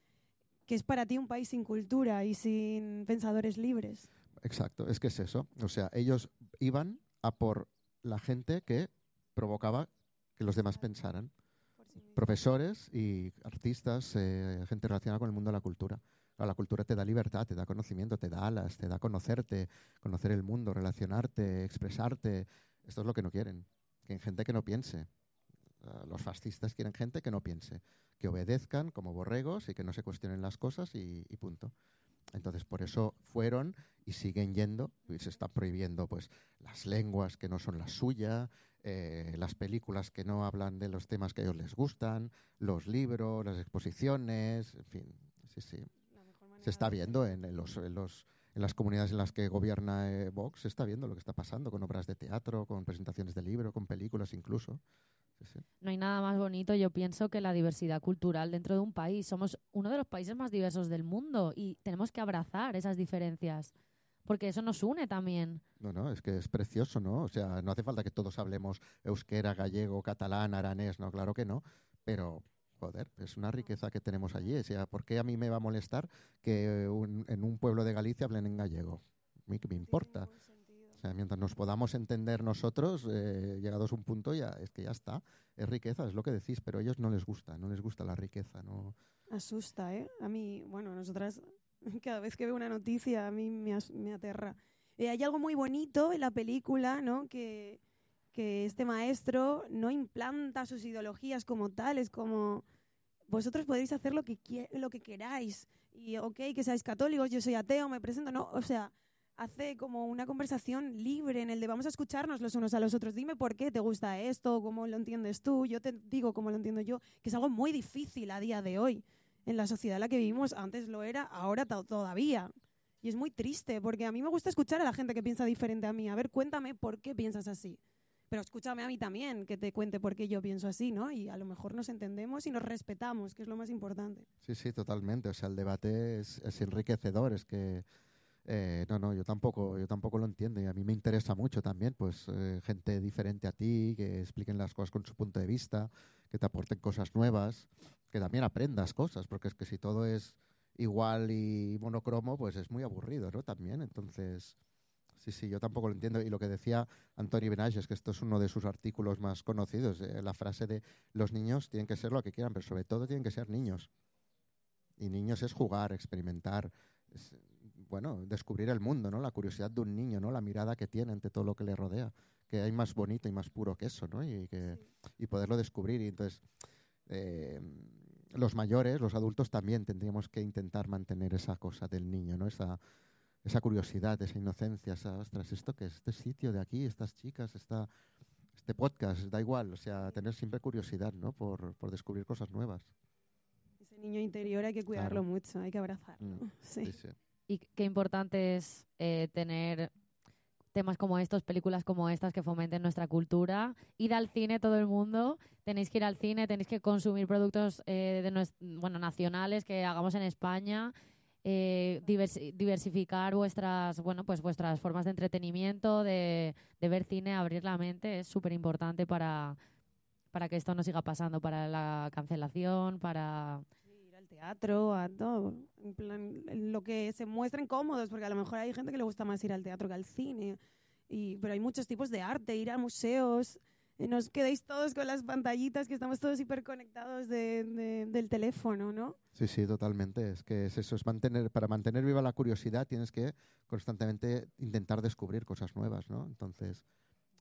¿Qué es para ti un país sin cultura y sin pensadores libres? Exacto, es que es eso. O sea, ellos iban a por la gente que provocaba que los demás pensaran. Por sí mismos. Profesores y artistas, eh, gente relacionada con el mundo de la cultura. Claro, la cultura te da libertad, te da conocimiento, te da alas, te da conocerte, conocer el mundo, relacionarte, expresarte. Esto es lo que no quieren. Quieren gente que no piense. Uh, los fascistas quieren gente que no piense, que obedezcan como borregos y que no se cuestionen las cosas y, y punto. Entonces, por eso fueron y siguen yendo, y se están prohibiendo pues las lenguas que no son la suya, eh, las películas que no hablan de los temas que a ellos les gustan, los libros, las exposiciones, en fin, sí, sí. La mejor manera Se está de- viendo en, en los, en, los, en las comunidades en las que gobierna eh, Vox, se está viendo lo que está pasando con obras de teatro, con presentaciones de libro, con películas incluso. Sí, sí. No hay nada más bonito, yo pienso, que la diversidad cultural dentro de un país. Somos uno de los países más diversos del mundo y tenemos que abrazar esas diferencias, porque eso nos une también. No, no, es que es precioso, ¿no? O sea, no hace falta que todos hablemos euskera, gallego, catalán, aranés, no, claro que no, pero, joder, es una riqueza que tenemos allí. O sea, ¿por qué a mí me va a molestar que un- en un pueblo de Galicia hablen en gallego? A mí que me No tiene importa. ningún sentido. O sea, mientras nos podamos entender nosotros, eh, llegados a un punto, ya es que ya está. Es riqueza, es lo que decís, pero a ellos no les gusta, no les gusta la riqueza, no. Asusta, ¿eh? A mí, bueno, nosotras, cada vez que veo una noticia, a mí me, as- me aterra. Eh, hay algo muy bonito en la película, ¿no? Que, que este maestro no implanta sus ideologías como tales, como vosotros podéis hacer lo que, quie- lo que queráis. Y, ok, que seáis católicos, yo soy ateo, me presento, no. O sea, hace como una conversación libre en el de vamos a escucharnos los unos a los otros. Dime por qué te gusta esto, cómo lo entiendes tú, yo te digo cómo lo entiendo yo, que es algo muy difícil a día de hoy. En la sociedad en la que vivimos, antes lo era, ahora to- todavía. Y es muy triste, porque a mí me gusta escuchar a la gente que piensa diferente a mí. A ver, cuéntame por qué piensas así. Pero escúchame a mí también, que te cuente por qué yo pienso así, ¿no? Y a lo mejor nos entendemos y nos respetamos, que es lo más importante. Sí, sí, totalmente. O sea, el debate es, es enriquecedor, es que eh, no, no, yo tampoco, yo tampoco lo entiendo y a mí me interesa mucho también, pues eh, gente diferente a ti, que expliquen las cosas con su punto de vista, que te aporten cosas nuevas, que también aprendas cosas, porque es que si todo es igual y monocromo, pues es muy aburrido, ¿no? También, entonces, sí, sí, yo tampoco lo entiendo. Y lo que decía Antoni Benages, que esto es uno de sus artículos más conocidos, eh, la frase de los niños tienen que ser lo que quieran, pero sobre todo tienen que ser niños. Y niños es jugar, experimentar, es, bueno, descubrir el mundo, ¿no? La curiosidad de un niño, ¿no? La mirada que tiene ante todo lo que le rodea, que hay más bonito y más puro que eso, ¿no? Y, que, y poderlo descubrir. Y entonces, eh, los mayores, los adultos también tendríamos que intentar mantener esa cosa del niño, ¿no? Esa, esa curiosidad, esa inocencia, esa, ostras, ¿esto qué es? Este sitio de aquí, estas chicas, esta, este podcast, da igual, o sea, tener siempre curiosidad, ¿no? Por, por descubrir cosas nuevas. Ese niño interior hay que cuidarlo Claro. mucho, hay que abrazarlo. Mm, Sí. Sí, sí. Y qué importante es eh, tener temas como estos, películas como estas que fomenten nuestra cultura. Ir al cine, todo el mundo. Tenéis que ir al cine, tenéis que consumir productos eh, de nues- bueno, nacionales que hagamos en España. Eh, diversi- diversificar vuestras, bueno, pues vuestras formas de entretenimiento, de, de ver cine, abrir la mente, es súper importante para, para que esto no siga pasando, para la cancelación, para... Sí, ir al teatro, a todo. En plan, lo que se muestren cómodos, porque a lo mejor hay gente que le gusta más ir al teatro que al cine. Y, pero hay muchos tipos de arte, ir a museos. Eh, no os quedéis todos con las pantallitas, que estamos todos hiperconectados de, de, del teléfono, ¿no? Sí, sí, totalmente. Es que es eso, es mantener, para mantener viva la curiosidad tienes que constantemente intentar descubrir cosas nuevas, ¿no? Entonces,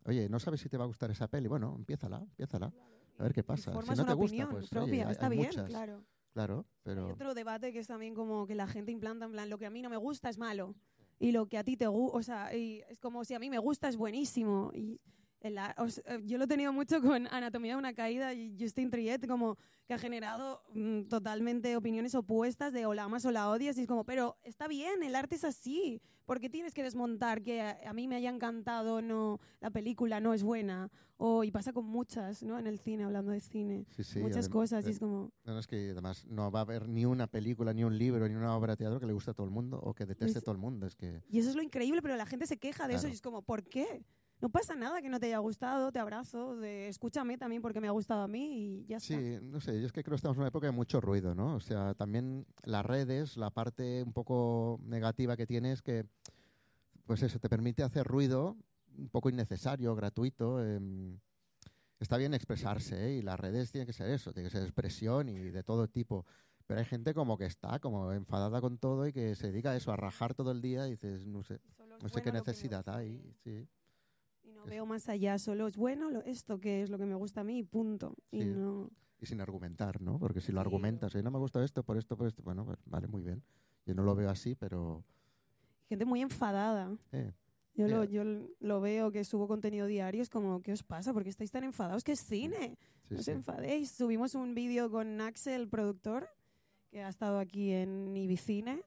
oye, ¿no sabes si te va a gustar esa peli? Bueno, empiézala, empiézala, a ver qué pasa. Si Formas no te una gusta, opinión pues propia, oye, hay, está hay bien, muchas, claro. claro, Hay pero otro debate que es también como que la gente implanta en plan, lo que a mí no me gusta es malo. Y lo que a ti te gusta, o sea, y es como si a mí me gusta es buenísimo. Y en la- o sea, yo lo he tenido mucho con Anatomía de una caída y Justin Triet, como que ha generado mm, totalmente opiniones opuestas de o la amas o la odias. Y es como, pero está bien, el arte es así. ¿Por qué tienes que desmontar que a, a mí me haya encantado, no, la película no es buena? O, y pasa con muchas, ¿no? En el cine, hablando de cine. sí, sí. Muchas adem- cosas, y de- es como... no, es que además no va a haber ni una película, ni un libro, ni una obra de teatro que le guste a todo el mundo o que deteste Es- a todo el mundo. Es que, Y eso es lo increíble, pero la gente se queja de eso claro. y es como, ¿por qué? No pasa nada que no te haya gustado, te abrazo, de, escúchame también porque me ha gustado a mí y ya está. Sí, no sé, yo es que creo que estamos en una época de mucho ruido, ¿no? O sea, también las redes, la parte un poco negativa que tiene es que, pues eso, te permite hacer ruido un poco innecesario, gratuito. em, está bien expresarse, ¿eh? Y las redes tienen que ser eso, tiene que ser expresión y de todo tipo. Pero hay gente como que está como enfadada con todo y que se dedica a eso, a rajar todo el día y dices, no sé, Solo es no sé bueno qué lo que me necesidad gusta a hay. mí. Sí, Y no Es- veo más allá, solo es bueno lo, esto que es lo que me gusta a mí y punto. Y sí. no... Y sin argumentar, ¿no? Porque si lo Sí, argumentas, "Oye, no me gusta esto, por esto, por esto", bueno, pues vale, muy bien. Yo no lo veo así, pero... gente muy enfadada. eh, Yo, lo, eh, yo lo veo que subo contenido diario, es como, ¿qué os pasa? ¿Por qué estáis tan enfadados? Que es cine. sí, No os sí. enfadéis. Subimos un vídeo con Axel, productor, que ha estado aquí en Ibicine,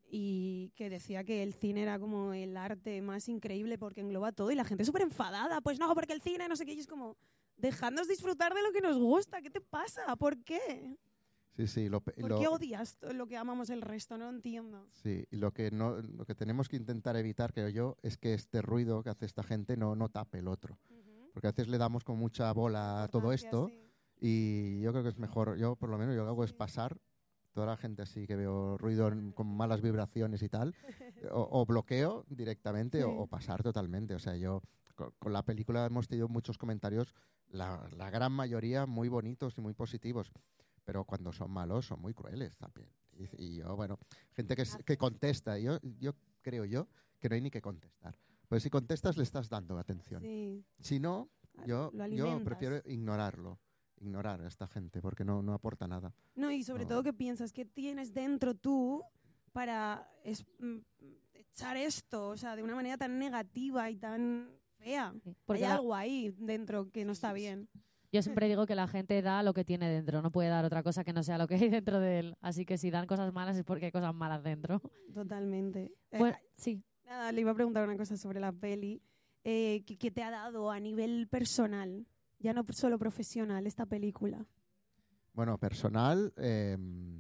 y que decía que el cine era como el arte más increíble porque engloba todo y la gente súper enfadada. Pues no, porque el cine, no sé qué. Y es como, dejadnos disfrutar de lo que nos gusta. ¿Qué te pasa? ¿Por qué? Sí, sí, lo, pe- ¿Por lo- qué odias to- lo que amamos el resto? No entiendo. sí, y lo que no, lo que tenemos que intentar evitar, creo yo, es que este ruido que hace esta gente no, no tape el otro. Porque a veces le damos con mucha bola a todo Importancia, esto sí. y yo creo que es mejor, yo por lo menos yo lo que hago es Sí. pasar toda la gente así que veo ruido en- con malas vibraciones y tal, o, o bloqueo directamente o, Sí. o pasar totalmente. O sea, yo co- con, la película hemos tenido muchos comentarios, la, la gran mayoría muy bonitos y muy positivos, pero cuando son malos son muy crueles también. Y, y yo, bueno, gente que, s- que contesta, y yo, yo creo yo que no hay ni que contestar. Pues si contestas le estás dando atención. Sí. Si no, yo, Lo yo alimentas. prefiero ignorarlo, ignorar a esta gente porque no, no aporta nada. No, y sobre No. todo que piensas que tienes dentro tú para es- mm, echar esto, o sea, de una manera tan negativa y tan fea. Sí, porque Hay la- algo ahí dentro que no está bien. yo siempre digo que la gente da lo que tiene dentro, no puede dar otra cosa que no sea lo que hay dentro de él. Así que si dan cosas malas es porque hay cosas malas dentro. Totalmente. Eh, Bueno, sí. nada, le iba a preguntar una cosa sobre la peli. Eh, ¿qué, qué te ha dado a nivel personal, ya no solo profesional, esta película? Bueno, personal, eh,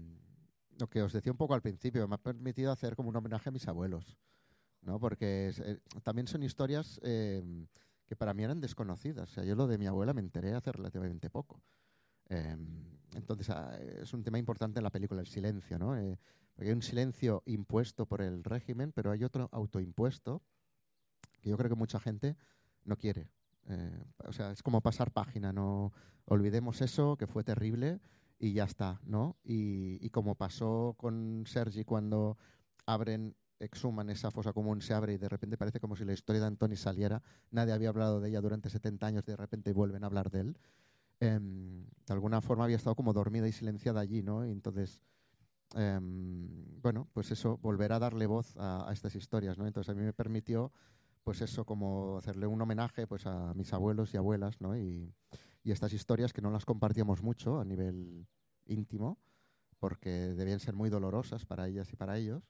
lo que os decía un poco al principio, me ha permitido hacer como un homenaje a mis abuelos, ¿no? Porque es, eh, también son historias eh, que para mí eran desconocidas. O sea, yo lo de mi abuela me enteré hace relativamente poco. Eh, entonces, ah, es un tema importante en la película, el silencio, ¿no? Eh, porque hay un silencio impuesto por el régimen, pero hay otro autoimpuesto que yo creo que mucha gente no quiere. Eh, o sea, es como pasar página, no olvidemos eso, que fue terrible y ya está, ¿no? Y, y como pasó con Sergi cuando abren, exhuman esa fosa común, se abre y de repente parece como si la historia de Antoni saliera, nadie había hablado de ella durante setenta años, de repente vuelven a hablar de él. Em, de alguna forma había estado como dormida y silenciada allí, ¿no? Y entonces, em, bueno, pues eso, volver a darle voz a, a estas historias, ¿no? Entonces a mí me permitió pues eso, como hacerle un homenaje pues a mis abuelos y abuelas, ¿no? Y, y estas historias que no las compartíamos mucho a nivel íntimo, porque debían ser muy dolorosas para ellas y para ellos.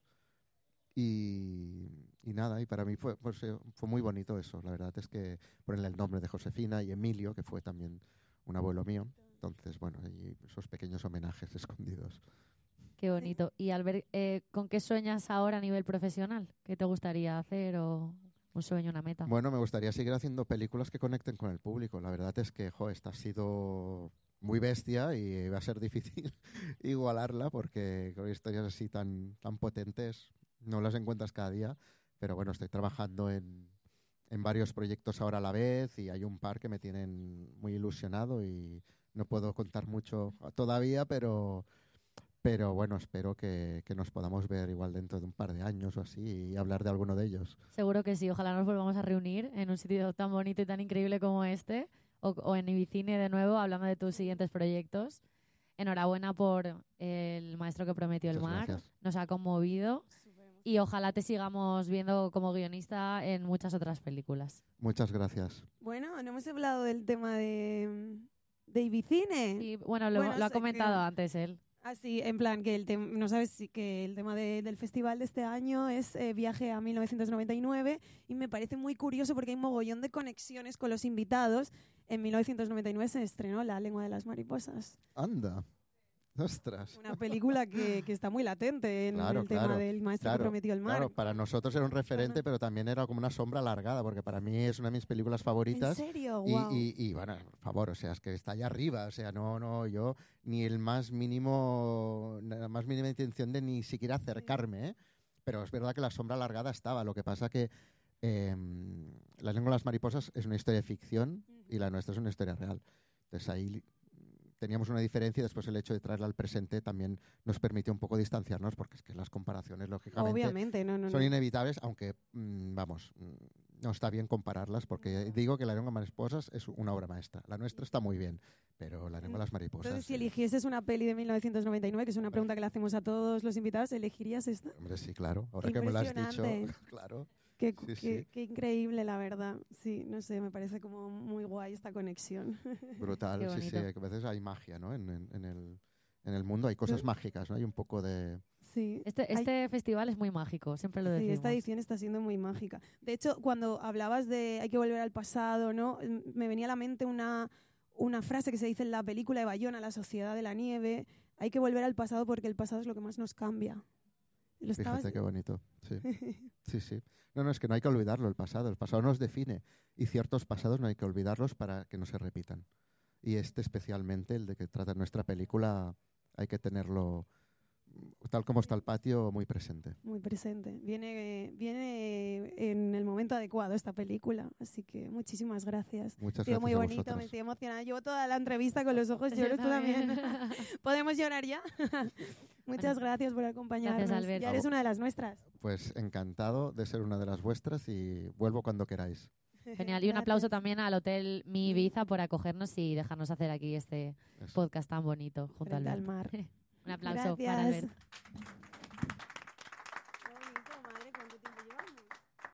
Y, y nada, y para mí fue, pues, eh, fue muy bonito eso. La verdad es que ponerle el nombre de Josefina y Emilio, que fue también un abuelo mío. Entonces, bueno, y esos pequeños homenajes escondidos. Qué bonito. Y Albert, eh, ¿con qué sueñas ahora a nivel profesional? ¿Qué te gustaría hacer o un sueño, una meta? Bueno, me gustaría seguir haciendo películas que conecten con el público. La verdad es que, jo, esta ha sido muy bestia y va a ser difícil igualarla porque con historias así tan, tan potentes no las encuentras cada día. Pero bueno, estoy trabajando en, en varios proyectos ahora a la vez y hay un par que me tienen muy ilusionado y no puedo contar mucho todavía, pero, Pero bueno, espero que, que nos podamos ver igual dentro de un par de años o así y hablar de alguno de ellos. Seguro que sí, ojalá nos volvamos a reunir en un sitio tan bonito y tan increíble como este, o, o en Ibicine de nuevo, hablando de tus siguientes proyectos. Enhorabuena por El maestro que prometió el Muchas mar, gracias. nos ha conmovido y ojalá te sigamos viendo como guionista en muchas otras películas. Muchas gracias. Bueno, no hemos hablado del tema de, de Ibicine. Y bueno, lo, Bueno, lo ha sé comentado que- antes él. Ah, sí, en plan que el tema, no sabes si que el tema de- del festival de este año es eh, Viaje a mil novecientos noventa y nueve y me parece muy curioso porque hay un mogollón de conexiones con los invitados. En mil novecientos noventa y nueve se estrenó La lengua de las mariposas, Anda. Ostras. una película que, que está muy latente en Claro, el tema claro, del maestro claro, que prometió el mar. Claro, para nosotros era un referente, pero también era como una sombra alargada, porque para mí es una de mis películas ¿En favoritas. serio? Y, Wow. y, y, bueno, por favor, o sea, es que está allá arriba, o sea, no, no, yo ni el más mínimo, la más mínima intención de ni siquiera acercarme, ¿eh? Pero es verdad que la sombra alargada estaba, lo que pasa que eh, La lengua de las mariposas es una historia de ficción y la nuestra es una historia real. Entonces ahí teníamos una diferencia y después el hecho de traerla al presente también nos permitió un poco distanciarnos porque es que las comparaciones, lógicamente, Obviamente, no, no, son no. inevitables, aunque, mm, vamos, mm, no está bien compararlas porque digo que La lengua de las mariposas es una obra maestra. La nuestra está muy bien, pero La lengua de las mariposas... Entonces, si eh, eligieses una peli de mil novecientos noventa y nueve, que es una pregunta que le hacemos a todos los invitados, ¿elegirías esta? Hombre, sí, claro. Ahora Qué que me lo has dicho, impresionante. claro. Qué, Sí, qué- sí. qué increíble, la verdad. Sí, no sé, me parece como muy guay esta conexión. Brutal, Qué sí, sí. bonito. Que a veces hay magia, ¿no? En, en- en el, en el mundo hay cosas Pero- mágicas, ¿no? Hay un poco de... Sí. Este, Hay- este festival es muy mágico, siempre lo Sí, decimos. esta edición está siendo muy mágica. De hecho, cuando hablabas de hay que volver al pasado, ¿no? M- Me venía a la mente una, una frase que se dice en la película de Bayona, La sociedad de la nieve. Hay que volver al pasado porque el pasado es lo que más nos cambia. Lo estabas- Fíjate qué bonito. Sí. Sí, sí. No, no, es que no hay que olvidarlo, el pasado. El pasado nos define y ciertos pasados no hay que olvidarlos para que no se repitan. Y este especialmente, el de que trata nuestra película, hay que tenerlo, tal como está el patio, muy presente. Muy presente. Viene, viene en el momento adecuado esta película. Así que muchísimas gracias. Muchas Ha sido gracias muy a bonito, me vosotros. estoy emocionada. Llevo toda la entrevista con los ojos Yo lloros tú también. también. ¿Podemos llorar ya? Muchas gracias por acompañarnos. Albert. Ya eres una de las nuestras. Pues encantado de ser una de las vuestras y vuelvo cuando queráis. Genial. Y un aplauso Gracias. también al Hotel Mi Ibiza por acogernos y dejarnos hacer aquí este Eso. podcast tan bonito junto a Frente al Albert. mar. Un aplauso para Gracias. Albert.